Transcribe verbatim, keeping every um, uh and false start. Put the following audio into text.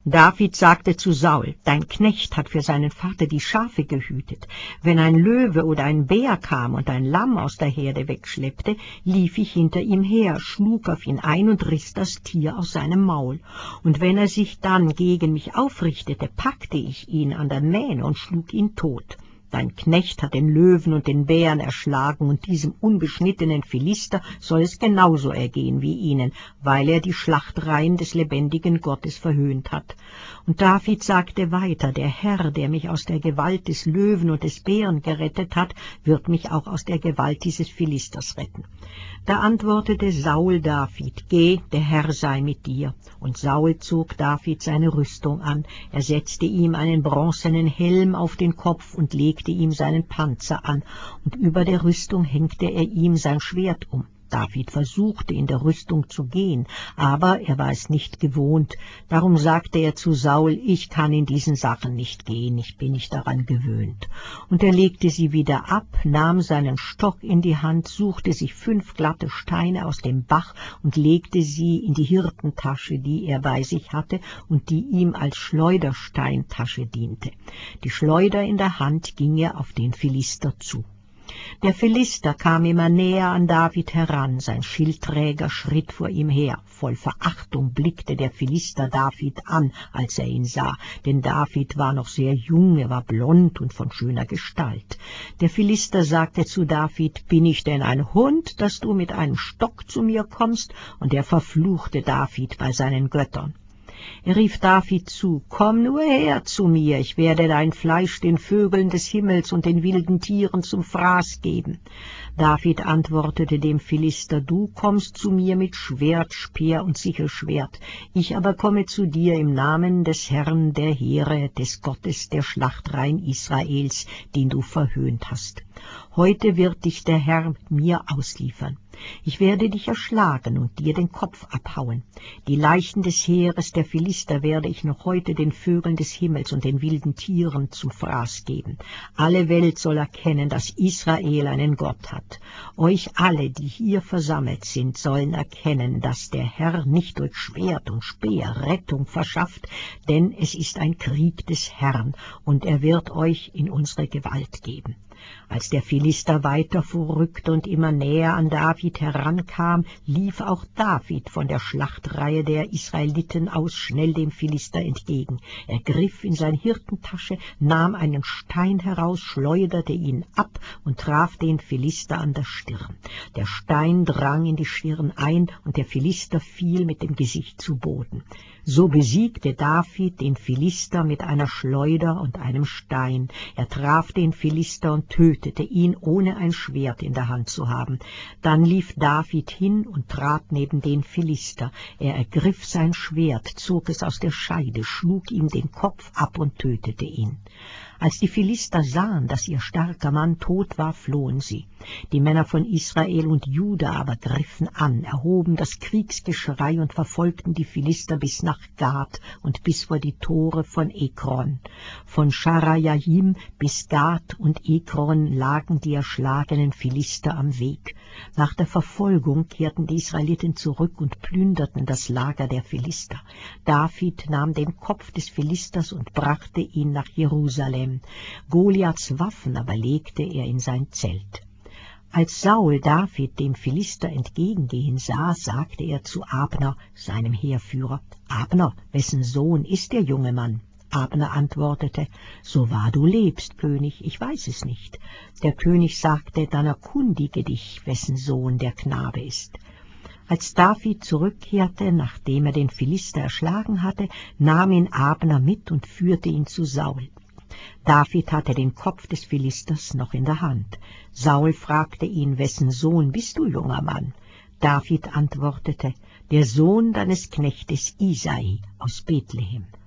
David sagte zu Saul: Dein Knecht hat für seinen Vater die Schafe gehütet. Wenn ein Löwe oder ein Bär kam und ein Lamm aus der Herde wegschleppte, lief ich hinter ihm her, schlug auf ihn ein und riss das Tier aus seinem Maul. Und wenn er sich dann gegen mich aufrichtete, packte ich ihn an der Mähne und schlug ihn tot. Dein Knecht hat den Löwen und den Bären erschlagen, und diesem unbeschnittenen Philister soll es genauso ergehen wie ihnen, weil er die Schlachtreihen des lebendigen Gottes verhöhnt hat. Und David sagte weiter: Der Herr, der mich aus der Gewalt des Löwen und des Bären gerettet hat, wird mich auch aus der Gewalt dieses Philisters retten. Da antwortete Saul David: Geh, der Herr sei mit dir. Und Saul zog David seine Rüstung an, er setzte ihm einen bronzenen Helm auf den Kopf und legte ihm seinen Panzer an, und über der Rüstung hängte er ihm sein Schwert um. David versuchte, in der Rüstung zu gehen, aber er war es nicht gewohnt. Darum sagte er zu Saul: Ich kann in diesen Sachen nicht gehen, ich bin nicht daran gewöhnt. Und er legte sie wieder ab, nahm seinen Stock in die Hand, suchte sich fünf glatte Steine aus dem Bach und legte sie in die Hirtentasche, die er bei sich hatte und die ihm als Schleudersteintasche diente. Die Schleuder in der Hand ging er auf den Philister zu. Der Philister kam immer näher an David heran, sein Schildträger schritt vor ihm her. Voll Verachtung blickte der Philister David an, als er ihn sah, denn David war noch sehr jung, er war blond und von schöner Gestalt. Der Philister sagte zu David: Bin ich denn ein Hund, dass du mit einem Stock zu mir kommst? Und er verfluchte David bei seinen Göttern. Er rief David zu: Komm nur her zu mir, ich werde dein Fleisch den Vögeln des Himmels und den wilden Tieren zum Fraß geben. David antwortete dem Philister: Du kommst zu mir mit Schwert, Speer und Sichelschwert, ich aber komme zu dir im Namen des Herrn der Heere, des Gottes der Schlachtreihen Israels, den du verhöhnt hast. Heute wird dich der Herr mir ausliefern. Ich werde dich erschlagen und dir den Kopf abhauen. Die Leichen des Heeres der Philister werde ich noch heute den Vögeln des Himmels und den wilden Tieren zum Fraß geben. Alle Welt soll erkennen, dass Israel einen Gott hat. Euch alle, die hier versammelt sind, sollen erkennen, dass der Herr nicht durch Schwert und Speer Rettung verschafft, denn es ist ein Krieg des Herrn, und er wird euch in unsere Gewalt geben. Als der Philister weiter vorrückte und immer näher an David herankam, lief auch David von der Schlachtreihe der Israeliten aus schnell dem Philister entgegen. Er griff in seine Hirtentasche, nahm einen Stein heraus, schleuderte ihn ab und traf den Philister an der Stirn. Der Stein drang in die Stirn ein, und der Philister fiel mit dem Gesicht zu Boden. So besiegte David den Philister mit einer Schleuder und einem Stein. Er traf den Philister und tötete ihn, ohne ein Schwert in der Hand zu haben. Dann lief David hin und trat neben den Philister. Er ergriff sein Schwert, zog es aus der Scheide, schlug ihm den Kopf ab und tötete ihn. Als die Philister sahen, dass ihr starker Mann tot war, flohen sie. Die Männer von Israel und Juda aber griffen an, erhoben das Kriegsgeschrei und verfolgten die Philister bis nach Gat und bis vor die Tore von Ekron. Von Scharajaim bis Gat und Ekron lagen die erschlagenen Philister am Weg. Nach der Verfolgung kehrten die Israeliten zurück und plünderten das Lager der Philister. David nahm den Kopf des Philisters und brachte ihn nach Jerusalem. Goliaths Waffen aber legte er in sein Zelt. Als Saul David dem Philister entgegengehen sah, sagte er zu Abner, seinem Heerführer: Abner, wessen Sohn ist der junge Mann? Abner antwortete: So wahr du lebst, König, ich weiß es nicht. Der König sagte: Dann erkundige dich, wessen Sohn der Knabe ist. Als David zurückkehrte, nachdem er den Philister erschlagen hatte, nahm ihn Abner mit und führte ihn zu Saul. David hatte den Kopf des Philisters noch in der Hand. Saul fragte ihn: Wessen Sohn bist du, junger Mann? David antwortete: Der Sohn deines Knechtes Isai aus Bethlehem.